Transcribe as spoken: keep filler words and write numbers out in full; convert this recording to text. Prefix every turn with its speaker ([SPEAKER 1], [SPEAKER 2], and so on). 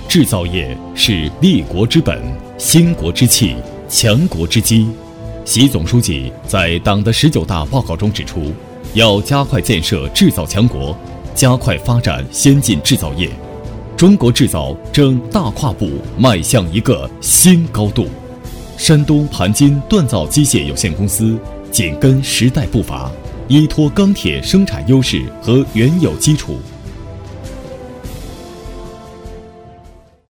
[SPEAKER 1] 制造业是立国之本、兴国之器、强国之基。习总书记在党的十九大报告中指出，要加快建设制造强国，加快发展先进制造业。中国制造正大跨步迈向一个新高度。山东盘金锻造机械有限公司紧跟时代步伐，依托钢铁生产优势和原有基础，